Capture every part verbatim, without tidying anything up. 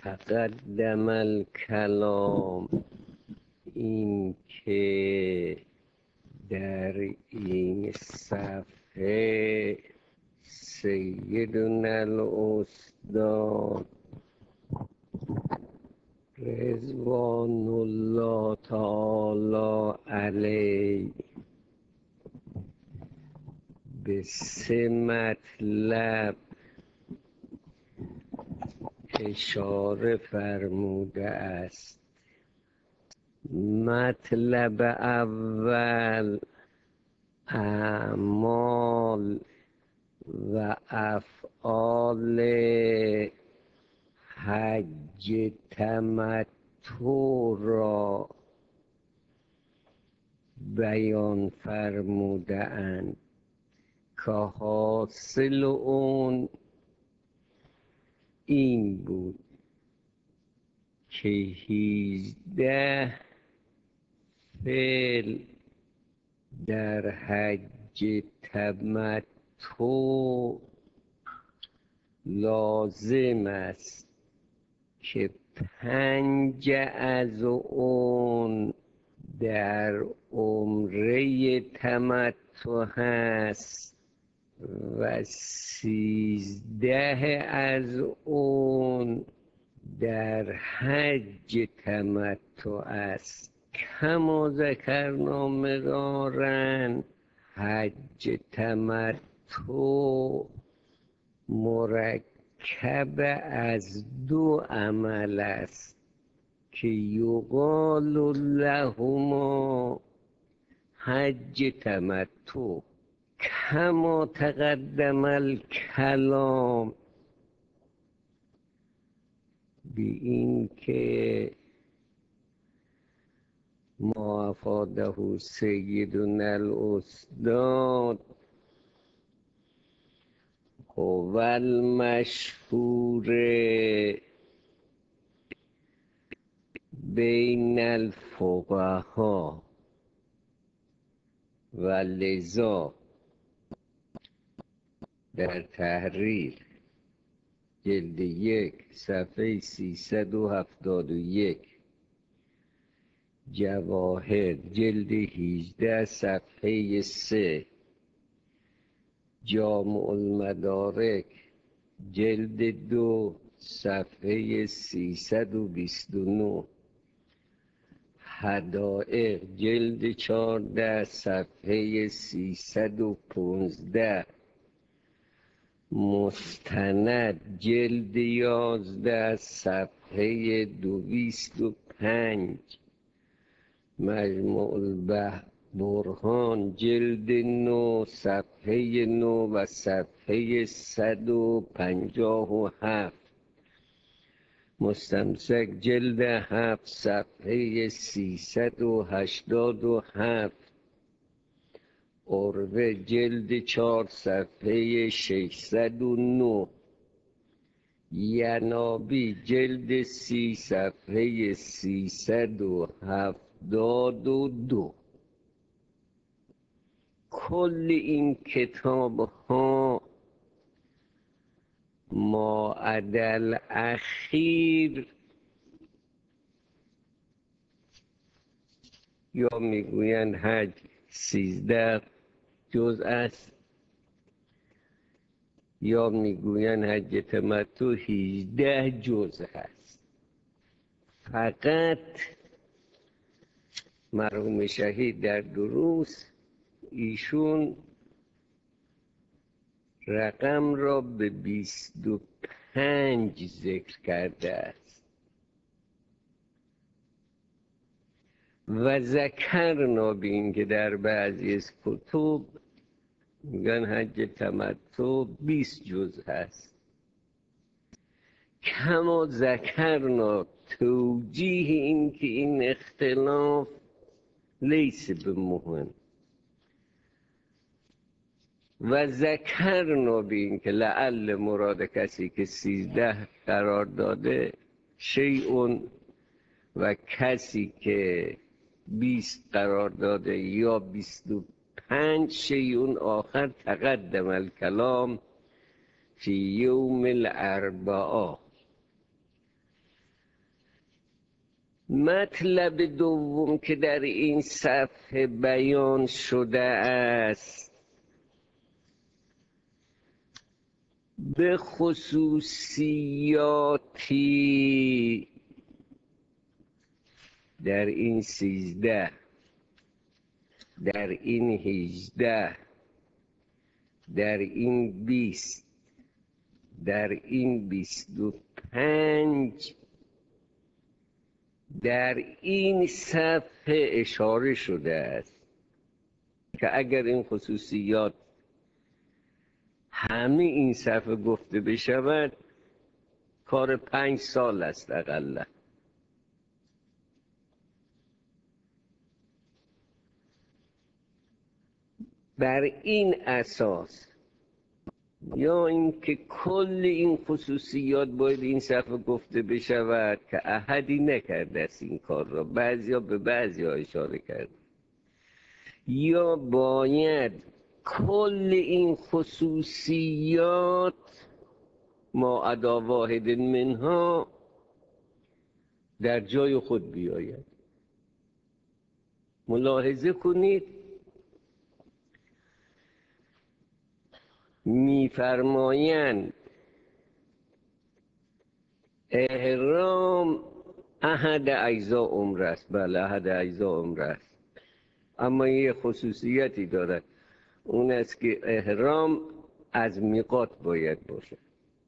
تقدم الکلام، این که در این صفحه سیدنا الاستاد رضوان الله تعالی علیه به سه مطلب اشاره فرموده است. مطلب اول اعمال و افعال حج تمتع را بیان فرموده اند که حاصل اون این بود که هیجده فعل در حج تمتع لازم است که پنج از اون در عمره تمتع هست و سیزده از اون در حج تمتع است. کما ذکرنا مرارا حج تمتع مرکب از دو عمل است که یقال لهما حج تمتع. کما تقدم الکلام، بی این که ما افاده سیدنا الاستاد هو المشهور بین الفقهاء و لذا در تحریر جلد یک صفحه سیصد و هفتاد و یک، جواهر جلد هجده صفحه سه، جامع المدارک جلد دو صفحه سیصد و بیست و نه، حدائق جلد چهارده صفحه سیصد و پانزده، مستند جلد یازده صفحه دویست و پنج، مجموع البرهان جلد نو صفحه نو و صفحه صد و پنجاه و هفت، مستمسک جلد هفت صفحه سیصد و هشتاد و هفت، عروه جلد چهار صفحه ششصد و نه، ینابی جلد سی صفحه سیصد و هفتاد و دو. کل این کتاب ها ما عدل اخیر یا میگویند حج سیزده جز است یا میگویند حج تمتع هجده جز هست. فقط مرحوم شهید در دروس ایشون رقم را به بیست و پنج ذکر کرده است و ذکرنا به این که در بعضی از کتب میگن حج تمتع بیست جز هست. کما ذکرنا توجیه این که این اختلاف لیس به مهم و ذکرنا به این که لعل مراد کسی که سیزده قرار داده شیعون و کسی که بیست قرار داده یا بیست و پنج شیعون آخر تقدم الکلام فی یوم الاربعاء. مطلب دوم که در این صفحه بیان شده است به خصوصیاتی در این سیزده، در این هجده، در این بیست، در این بیست و پنج، در این صفحه اشاره شده است که اگر این خصوصیات همه این صفحه گفته بشود کار پنج سال است اقلا. بر این اساس یا اینکه کل این خصوصیات باید این صفحه گفته بشود که احدی نکرده است این کار را، بعضیا به بعضیا اشاره کرد، یا باید کل این خصوصیات ما عدا واحد منها در جای خود بیاید. ملاحظه کنید میفرمایند احرام احد اجزاء عمر است. بله احد اجزاء عمر است، اما یه خصوصیتی دارد، اون است که احرام از میقات باید باشه.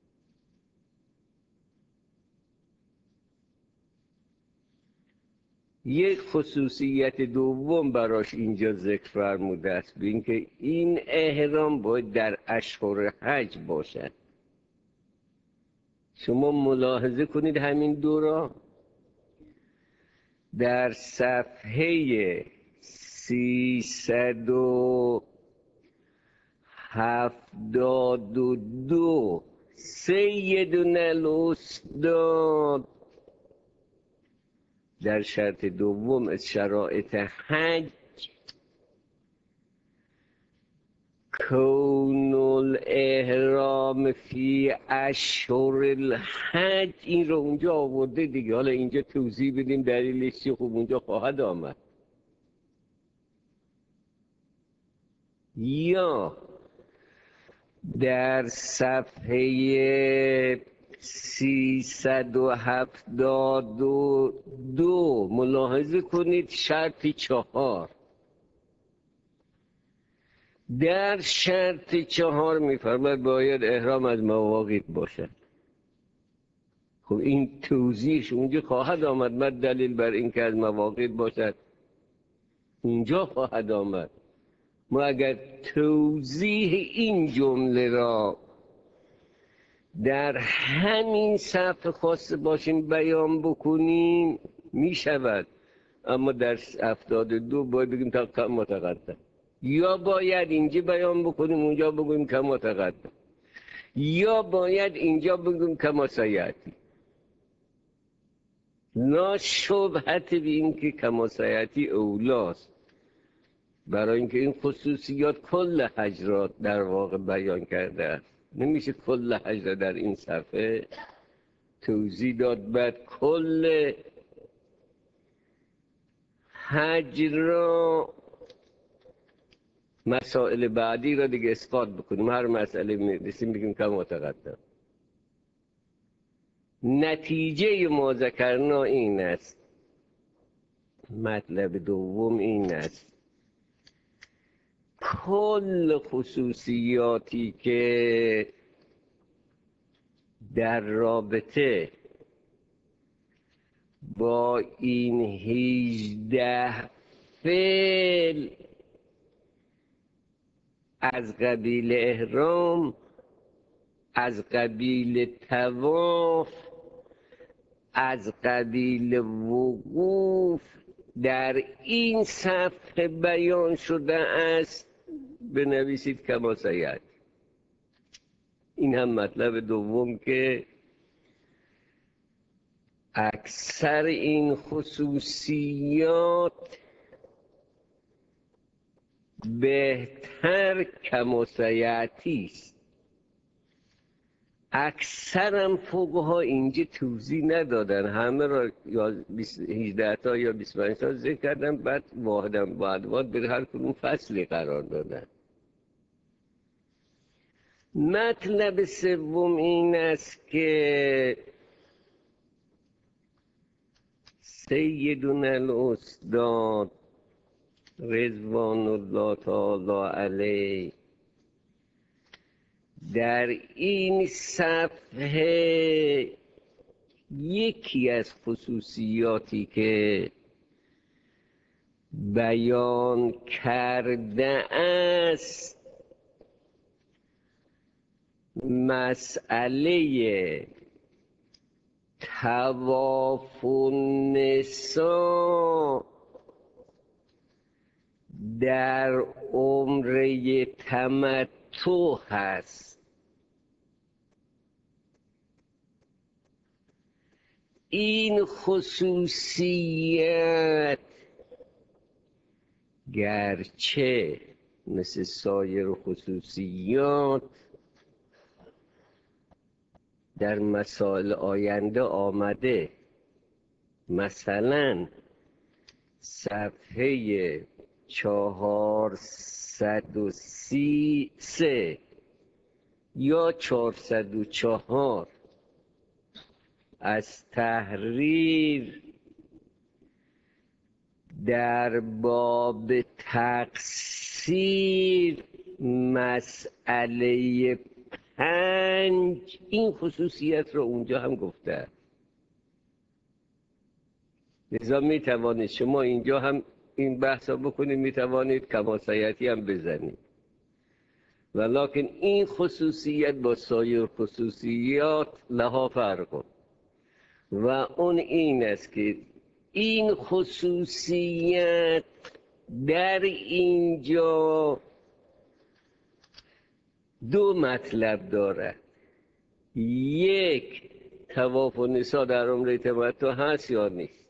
یک خصوصیت دوم براش اینجا ذکر فرموده است، به اینکه این احرام باید در اشهر حج باشد. شما ملاحظه کنید همین دو را در صفحه سیصد و هفتاد و دو سیدنا الاستاد در شرط دوم از شرایط حج کون الاحرام فی اشهر الحج، این رو اونجا آورده دیگه. حالا اینجا توضیح بدیم دلیلش چیه، خوب اونجا خواهد آمد. یا در صفحه سیصد و هفتاد و دو ملاحظه کنید شرط چهار، در شرط چهار میفرماید باید احرام از مواقیت باشد. خب این توضیحش اونجا خواهد آمد، من دلیل بر این که از مواقیت باشد اونجا خواهد آمد. ما اگر توضیح این جمله را در همین صفحه خواسته باشیم بیان بکنیم می شود، اما در هفتاد و دو باید بگیم تا کم متقدم، یا باید اینجا بیان بکنیم اونجا بگیم کم متقدم، یا باید اینجا بگیم کم سیاتی. لا شبهت به این که کم سیاتی اولاست، برای اینکه این خصوصیات کل حج را در واقع بیان کرده است. نمیشه کل حج را در این صفحه توضیح داد بعد کل حج را مسائل بعدی را دیگه اثبات بکنیم، هر مسئله میرسیم بگیم که متقدم. نتیجه ما ذکرنا این است، مطلب دوم این است، کل خصوصیاتی که در رابطه با این هجده فعل از قبیل احرام، از قبیل طواف، از قبیل وقوف در این صفحه بیان شده است بنویسید کما سیأتی. این هم مطلب دوم که اکثر این خصوصیات بهتر کما سیأتی است. اکثرم فقها اینجا توضیح ندادن، همه را یا هجده تا یا بیست و پنج تا ذکر کردن، بعد واحدم بعد واحد به هر کدوم فصلی قرار دادن. مطلب سوم این است که سیدنا الاستاد رضوان الله تعالی علیه در این صفحه یکی از خصوصیاتی که بیان کرده است مسئله طواف النساء در عمره تمتع هست. این خصوصیت گرچه مثل سایر خصوصیات در مسائل آینده آمده، مثلا صفحه چهارصد و سی سه یا چهارصد و چهار از تحریر در باب تقصیر مسئله پنج این خصوصیت رو اونجا هم گفته. لذا می توانید شما اینجا هم این بحثا بکنید، می توانید کماسیتی هم بزنید، ولیکن این خصوصیت با سایر خصوصیات لها فرق و اون این است که این خصوصیت در اینجا دو مطلب دارد. یک، طواف النساء در عمره تمتع هست یا نیست.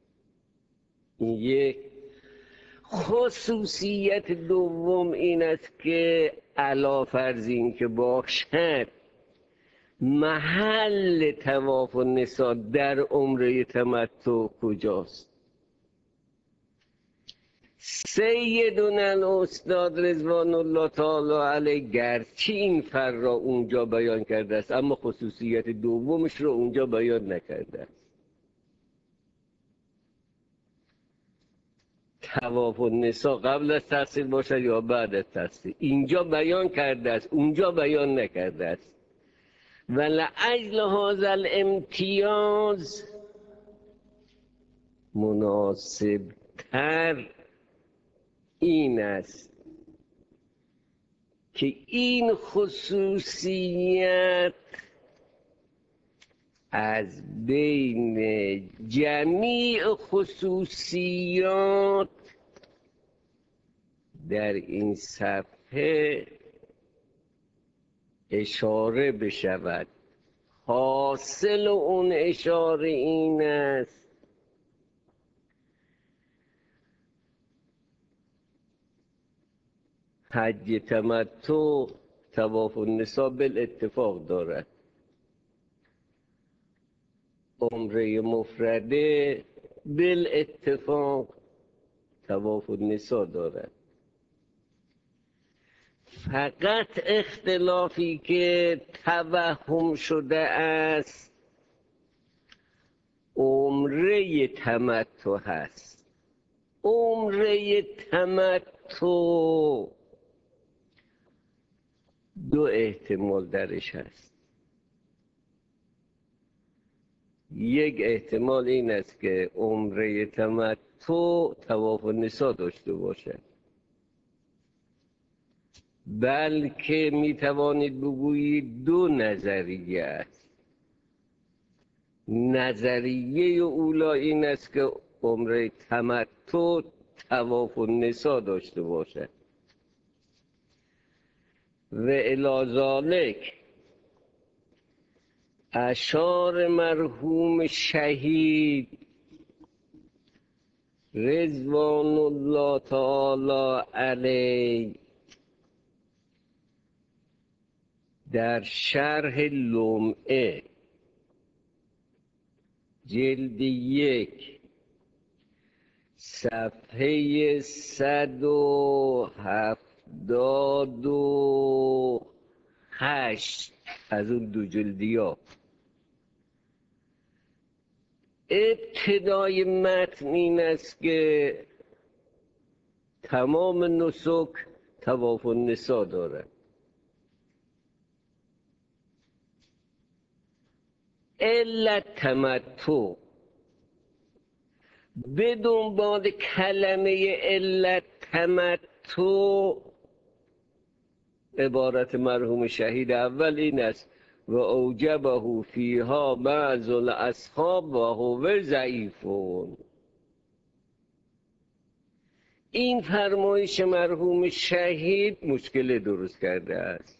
یک. خصوصیت دوم این است که علی فرض این که باشد محل طواف النساء در عمره تمتع کجاست. سیدنا الاستاد رضوان الله تعالی علیه گرچه این فر را اونجا بیان کرده است، اما خصوصیت دومش را اونجا بیان نکرده است. طواف النساء قبل از تحصیل باشد یا بعد از تحصیل، اینجا بیان کرده است، اونجا بیان نکرده است. و لأجل هذا الامتیاز مناسب تر این است که این خصوصیت از بین جمیع خصوصیات در این صفحه اشاره بشود. حاصل اون اشاره این است حج تمتع طواف النساء بالاتفاق دارد، عمره مفرده بالاتفاق طواف النساء دارد. فقط اختلافی که توهم شده است عمره تمتع هست. عمره تمتع دو احتمال درش هست. یک احتمال این است که عمره تمتع طواف النساء داشته باشد، بلکه می توانید بگویید دو نظریه است. نظریه اولا این است که عمره تمتع طواف النساء داشته باشد و الی ذالک اشار مرحوم شهید رضوان الله تعالی علیه در شرح لمعه جلد یک صفحه صد و هفتاد و هشت از اون دو جلدی ها ابتدای متن این است که تمام نسک طواف النساء دارد. علت تمتع، به دنبال کلمه علت تمتع عبارت مرحوم شهید اول این است و اوجبه فیها بعض الاصحاب و هو ضعیفون. این فرمایش مرحوم شهید مشکل درست کرده است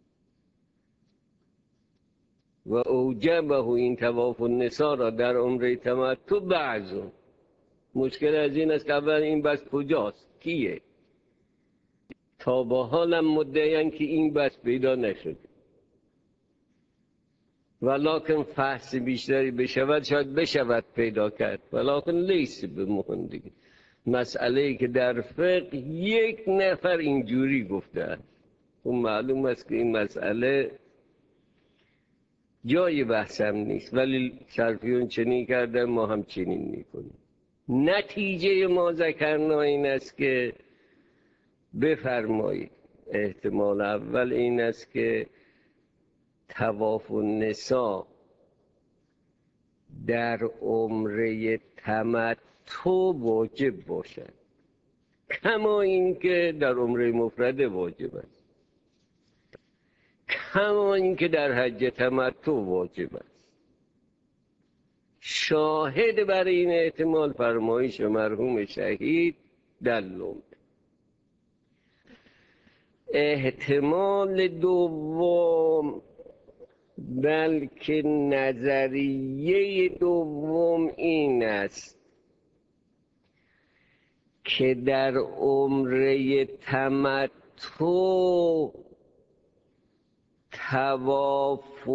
و اوجبه، این طواف النساء را در عمره تمتع بعضون. مشکل از این است که اول این بس کجاست، کیه؟ تا با حالم مدعیان که این بس پیدا نشده، ولکن فحص بیشتری بشود شاید بشود پیدا کرد، ولکن لیس به مهم دیگه. مسئله ای که در فقه یک نفر اینجوری گفته است، اون معلوم است که این مسئله جای بحثم نیست، ولی صرفیون چنین کرده ما هم چنین میکنیم. نتیجه ما ذکرنا این است که بفرمایید احتمال اول این است که طواف النساء در عمره تمتع واجب باشد، کما اینکه در عمره مفرده واجب است، کما اینکه در حج تمتع واجب است. شاهد بر این احتمال فرمایش مرحوم شهید در لمعه. احتمال دوم، بلکه نظریه دوم این است که در عمره تمتع طواف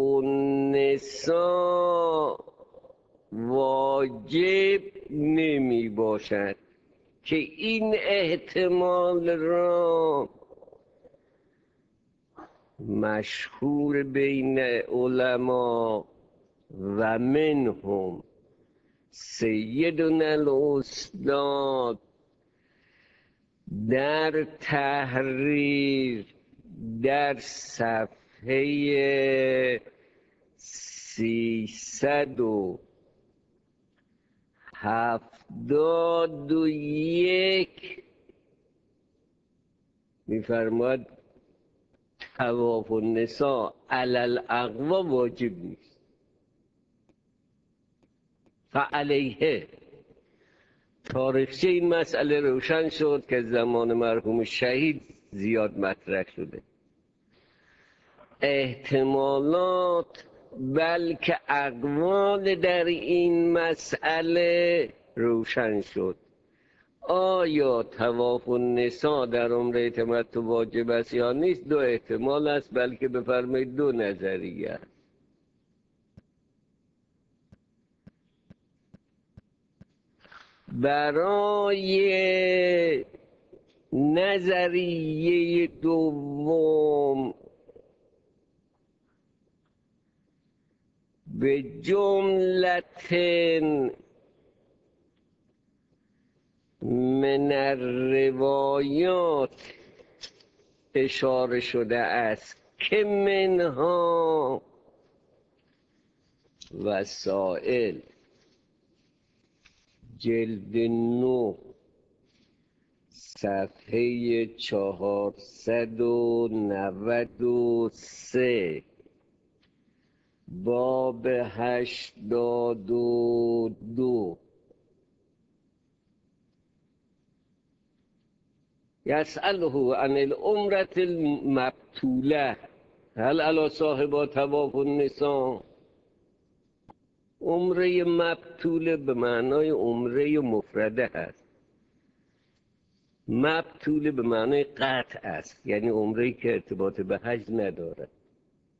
النساء واجب نمی باشد، که این احتمال را مشهور بین علما و منهم سیدنا الاستاد در تحریر در صفحه سیصد و هفتاد و یک می‌فرماید طواف النساء علی الاقوا واجب نیست. فعلیه تاریخچه این مسئله روشن شد که زمان مرحوم شهید زیاد مطرح شده. احتمالات بلکه اقوال در این مسئله روشن شد. آیا طواف النساء در عمره تمتع واجب است یا نیست؟ دو احتمال است، بلکه بفرمایید دو نظریه است. برای نظریه دوم به جملت من الروایات اشاره شده است که منها وسائل جلد نو صفحه چهارصد و نود و سه باب هشتاد و دو یسأله عن العمرة المبتوله هل علی صاحبها طواف النساء. عمره مبتوله به معنای عمره مفرده هست. مبتوله به معنای قطع است، یعنی عمره‌ای که ارتباط به حج ندارد.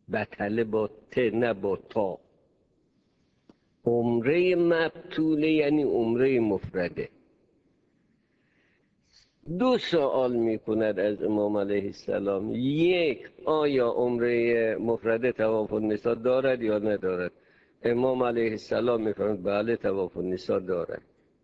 بطله با ت نه با تا. عمره مبطوله یعنی عمره مفرده. دو سوال میکند از امام علیه السلام. یک، آیا عمره مفرده طواف النساء دارد یا ندارد؟ امام علیه السلام میفرماید بله طواف النساء دارد.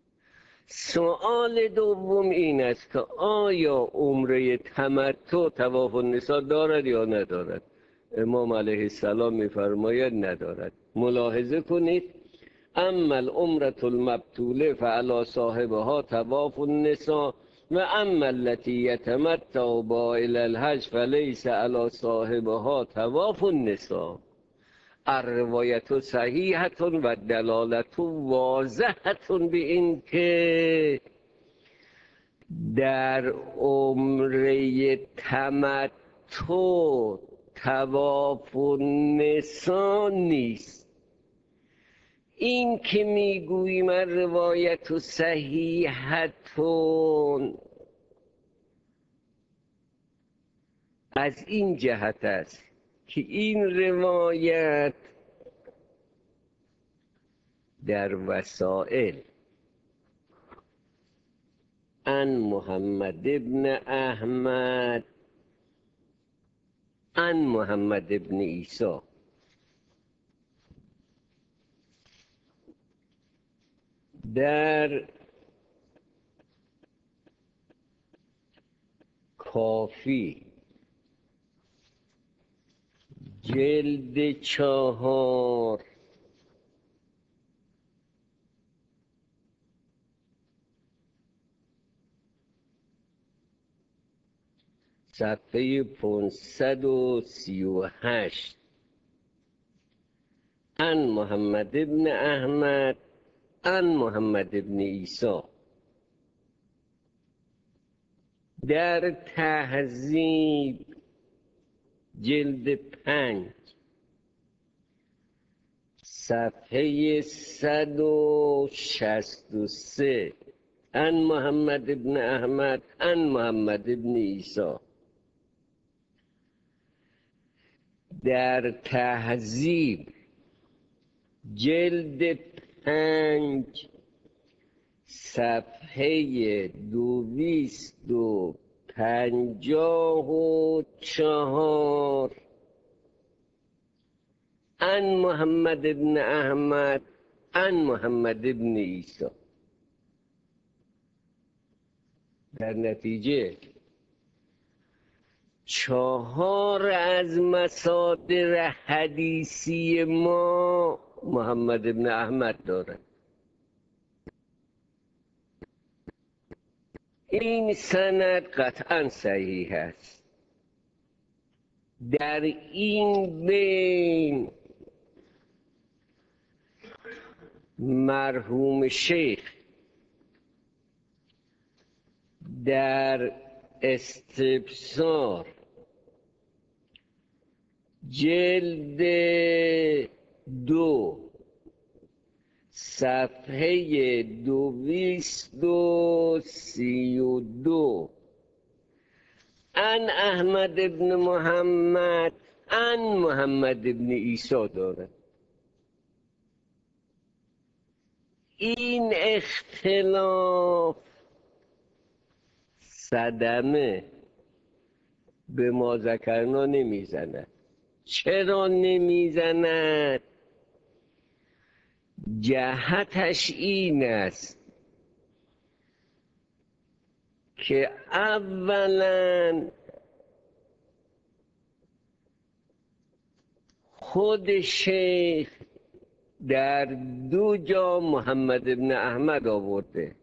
سوال دوم این است که آیا عمره تمتع طواف النساء دارد یا ندارد؟ امام علیه السلام میفرماید ندارد. ملاحظه کنید اما العمرة المبطوله فعلی صاحبها طواف النساء و اما التي یتمتع با الی الحج فلیس علی صاحبها طواف النساء. الروایت صحیحة و دلالت واضحة به این که در عمره تمتع طواف النساء نیست. این که میگوییم روایت صحیحتون از این جهت است که این روایت در وسائل عن محمد ابن احمد عن محمد ابن عیسی در کافی جلد چهار صفحه پانصد و سی و هشت عن محمد ابن احمد عن محمد ابن عیسی در تهذیب جلد پنج صفحه صد و شصت و سه عن محمد ابن احمد عن محمد ابن عیسی در تهذیب جلد پنج صفحه دویست و پنجاه و چهار عن محمد ابن احمد عن محمد ابن عیسی. در نتیجه چهار از مصادر حدیثی ما محمد ابن احمد دارد. این سند قطعا صحیح است. در این بین مرحوم شیخ در استبصار جلد دو صفحه دویست و سی و دو عن احمد ابن محمد عن محمد ابن عیسی دارد. این اختلاف صدمه به ما ذکرنا نمیزند. چرا نمیزند؟ جهتش این است که اولا خود شیخ در دو جا محمد ابن احمد آورده.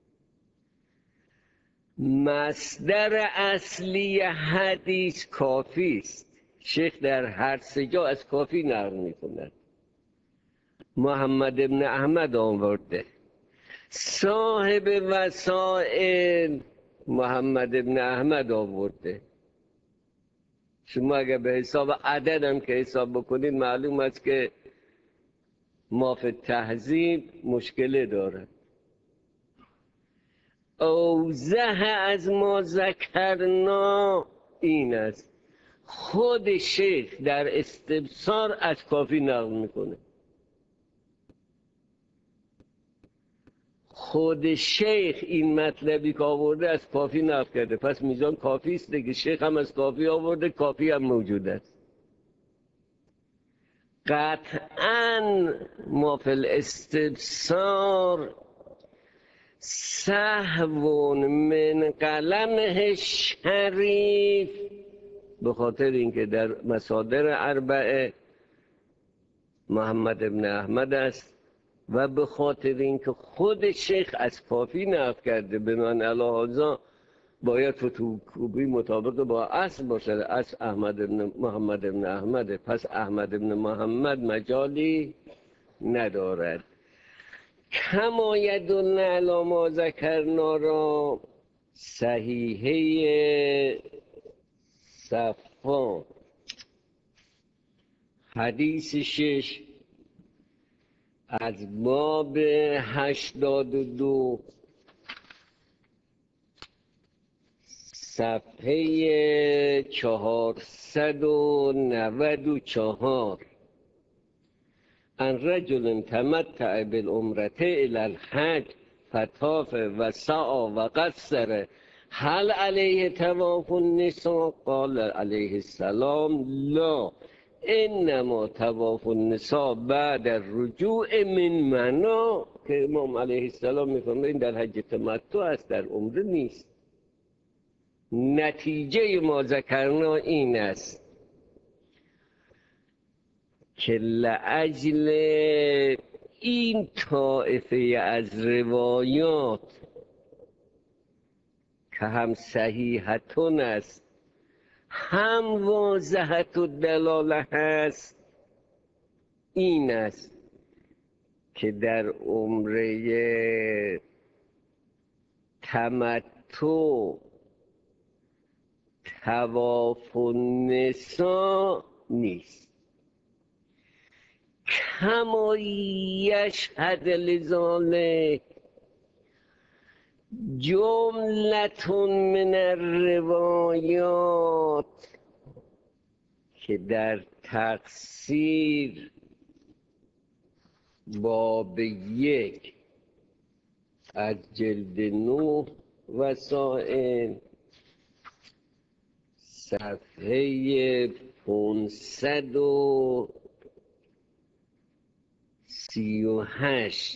مصدر اصلی حدیث کافی است. شیخ در هر سه جا از کافی نقل می‌کند. محمد ابن احمد آورده. صاحب وسائل محمد ابن احمد آورده. شما اگر به حساب عدد هم که حساب بکنید معلوم است که ما فی تهذیب مشکل داره. اوضح از ما ذکرنا این است خود شیخ در استبصار از کافی نقل میکنه. خود شیخ این مطلبی که آورده از کافی نقل کرده، پس میزان کافی است دیگه. شیخ هم از کافی آورده، کافی هم موجود است. قطعاً ما فی الاستبصار سهو من قلمه شریف، به خاطر اینکه در مصادر اربعه محمد ابن احمد است و به خاطر اینکه خود شیخ از کافی نقل کرده، بنان علی هذا باید فتوکوپی مطابق با اصل باشه. اصل احمد ابن محمد ابن احمد، پس احمد ابن محمد مجالی ندارد. کما یدل علی ما ذکرنا را صحیحه صفا حدیث شش از باب هشتاد و دو صفحه چهارصد و نود و چهار ان رجل تمتع بالعمرة الى الحج فطاف و سعی و قصر هل علیه طواف النساء؟ قال علیه السلام لا، انما طواف النساء بعد الرجوع من منی، که امام علیه السلام میفرمایند این در حج تمتع است، در عمره نیست. نتیجه ما ذکرنا این است که لاجل این طائفه از روایات که هم صحیحتون است هم واضحت و دلاله هست، این است که در عمره تمتع طواف النساء نیست. کما یشهد لذلک جملة من الروایات، که در تقصیر باب یک از جلد نه وسائل صفحه پانصد و سی و هشت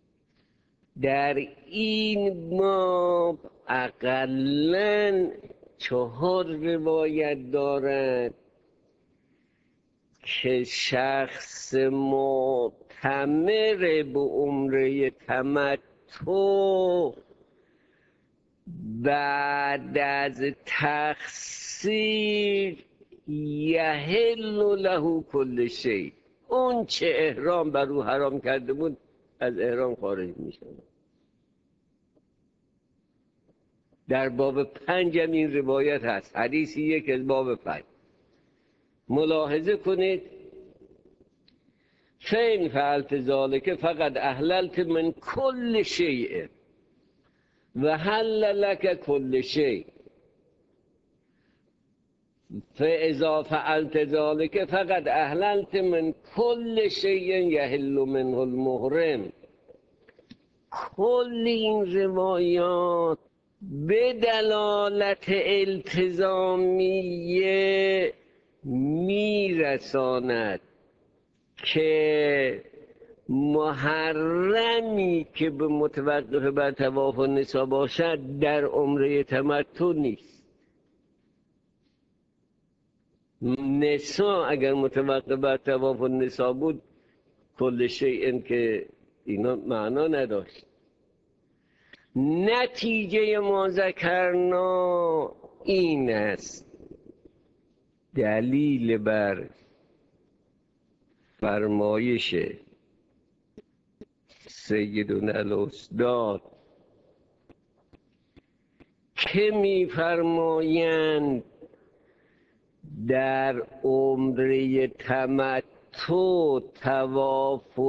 در این باب اقلاً چهار روایت دارد که شخص معتمر به عمره تمتع بعد از تقصیر یحل له کل شیء، اون چه احرام بر او حرام کرده بود از احرام خارج میشه. در باب پنج هم این روایت هست، حدیثی یک از باب پنج. ملاحظه کنید فین فعلت ذالک فقد احللت من کل شیء و حل لک کل شیء، فاذا فعلت ذالک فقد احللت من کل شیء یحل منه المحرم. کل این روایات به دلالت التزامیه میرساند که محرمی که به متوقف بر طواف النساء باشد در عمره تمتع نیست. نساء اگر متوقف بر طواف النساء بود کل شیء که اینا معنا نداشت. نتیجه ما ذکرنا این است، دلیل بر فرمایش سیدنا الاستاد که می‌فرمایند در عمره تمتع طواف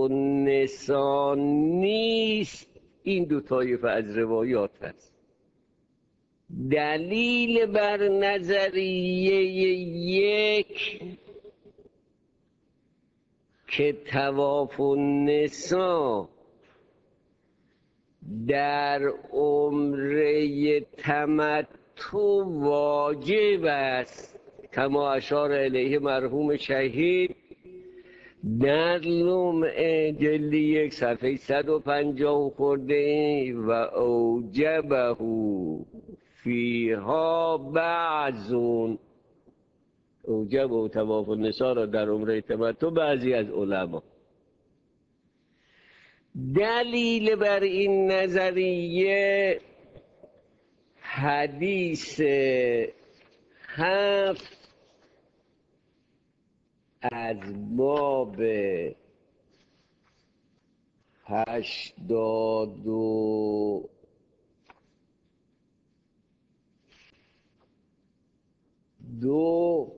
النساء نیست، این دو طایفه از روایات هست. دلیل بر نظریه یک که طواف النساء در عمره تمتع واجب است کما اشار الیه مرحوم شهید در لمعه جلد یک صفحه صد و پنجاه خورده و اوجبه فیها بعضون، اوجب و طواف النساء را در عمره تمتع بعضی از علما. دلیل بر این نظریه حدیث هفت از باب هشتاد و دو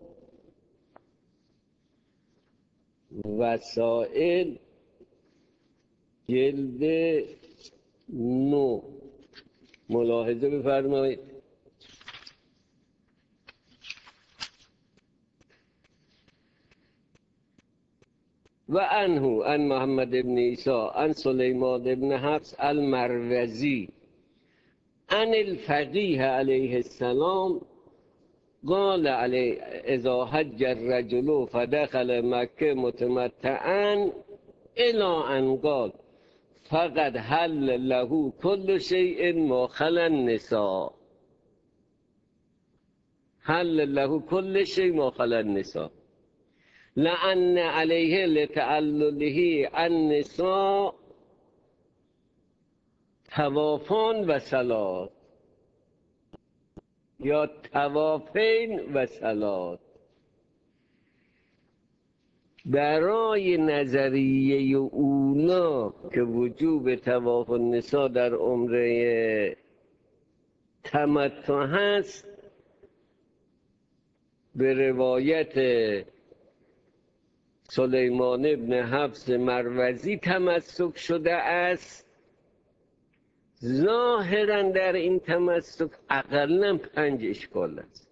وسائل جلد نو ملاحظه بفرمایید. و عنه عن محمد بن عیسی عن سلیمان بن حفص المروزی عن الفقیه علیه السلام قال علی اذا حج الرجل فدخل مکه متمتعا الى ان قال فقد حل له كل شيء ما خلا النساء، حل له كل شيء ما خلا النساء لأن عليه لتعلله النساء طوافان و صلات یا طوافین و صلات. برای نظریه اولا که وجوب طواف النساء در عمره تمتع هست به روایت سلیمان ابن حفص مروزی تمسک شده است. ظاهرا در این تمسک اقلا پنج اشکال است.